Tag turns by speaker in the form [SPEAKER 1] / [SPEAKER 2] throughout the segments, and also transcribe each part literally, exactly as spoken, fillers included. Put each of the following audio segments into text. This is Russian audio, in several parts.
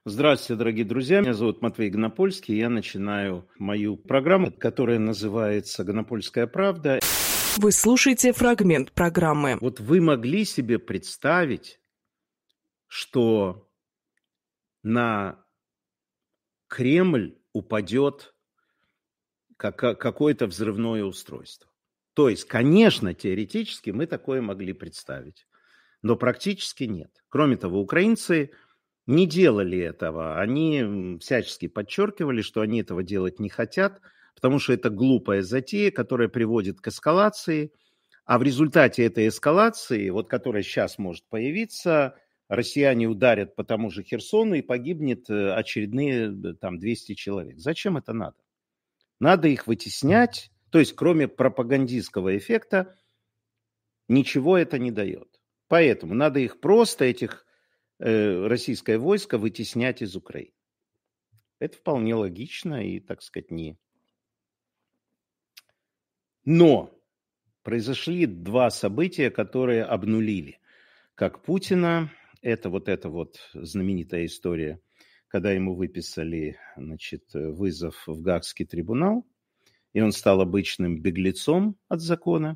[SPEAKER 1] Здравствуйте, дорогие друзья. Меня зовут Матвей Гонопольский. Я начинаю мою программу, которая называется «Гонопольская правда».
[SPEAKER 2] Вы слушаете фрагмент программы.
[SPEAKER 1] Вот вы могли себе представить, что на Кремль упадет какое-то взрывное устройство? То есть, конечно, теоретически мы такое могли представить, но практически нет. Кроме того, украинцы не делали этого. Они всячески подчеркивали, что они этого делать не хотят, потому что это глупая затея, которая приводит к эскалации. А в результате этой эскалации, вот которая сейчас может появиться, россияне ударят по тому же Херсону и погибнет очередные там двести человек. Зачем это надо? Надо их вытеснять. То есть, кроме пропагандистского эффекта, ничего это не дает. Поэтому надо их просто, этих российское войско, вытеснять из Украины. Это вполне логично и, так сказать, не... Но произошли два события, которые обнулили как Путина. Это вот эта вот знаменитая история, когда ему выписали, значит, вызов в Гаагский трибунал, и он стал обычным беглецом от закона.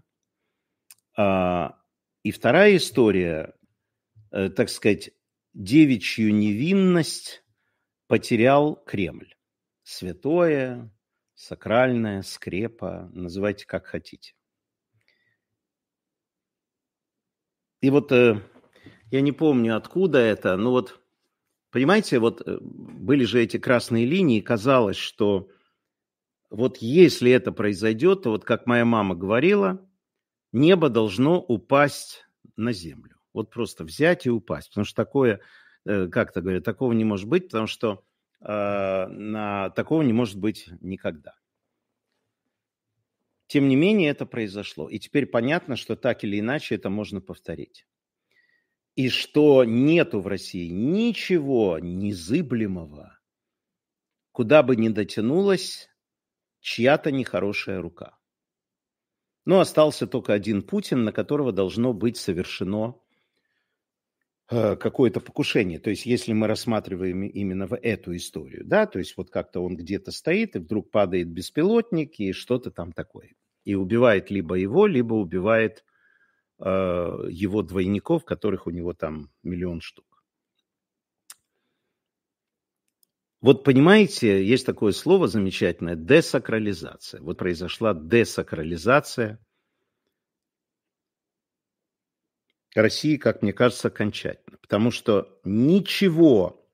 [SPEAKER 1] И вторая история, так сказать, девичью невинность потерял Кремль. Святое, сакральное, скрепа, называйте как хотите. И вот э, я не помню, откуда это, но вот, понимаете, вот были же эти красные линии, казалось, что вот если это произойдет, то вот как моя мама говорила, небо должно упасть на землю. Вот просто взять и упасть. Потому что такое, как-то говорят, такого не может быть, потому что э, на, такого не может быть никогда. Тем не менее, это произошло. И теперь понятно, что так или иначе это можно повторить. И что нету в России ничего незыблемого, куда бы ни дотянулась чья-то нехорошая рука. Но остался только один Путин, на которого должно быть совершено какое-то покушение. То есть, если мы рассматриваем именно в эту историю, да, то есть, вот как-то он где-то стоит, и вдруг падает беспилотник, и что-то там такое. И убивает либо его, либо убивает э, его двойников, которых у него там миллион штук. Вот понимаете, есть такое слово замечательное – десакрализация. Вот произошла десакрализация России, как мне кажется, окончательно. Потому что ничего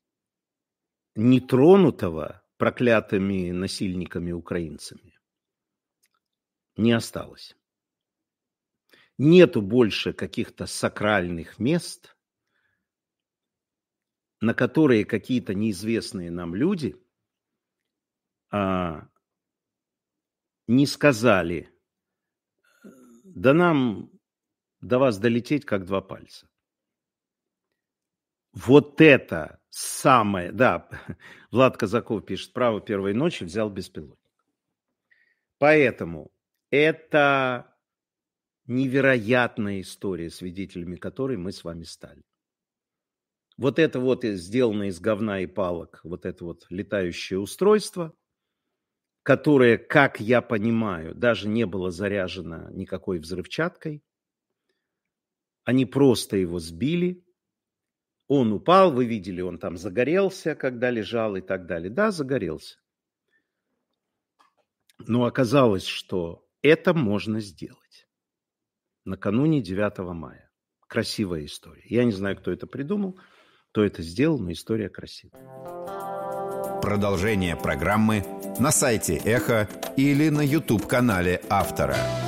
[SPEAKER 1] нетронутого проклятыми насильниками-украинцами не осталось. Нету больше каких-то сакральных мест, на которые какие-то неизвестные нам люди а, не сказали, да нам... до вас долететь, как два пальца. Вот это самое... Да, Влад Казаков пишет, право первой ночи взял беспилотник. Поэтому это невероятная история, свидетелями которой мы с вами стали. Вот это вот сделано из говна и палок, вот это вот летающее устройство, которое, как я понимаю, даже не было заряжено никакой взрывчаткой. Они просто его сбили, он упал, вы видели, он там загорелся, когда лежал и так далее. Да, загорелся. Но оказалось, что это можно сделать накануне девятого мая. Красивая история. Я не знаю, кто это придумал, кто это сделал, но история красивая.
[SPEAKER 3] Продолжение программы на сайте Эхо или на YouTube-канале автора.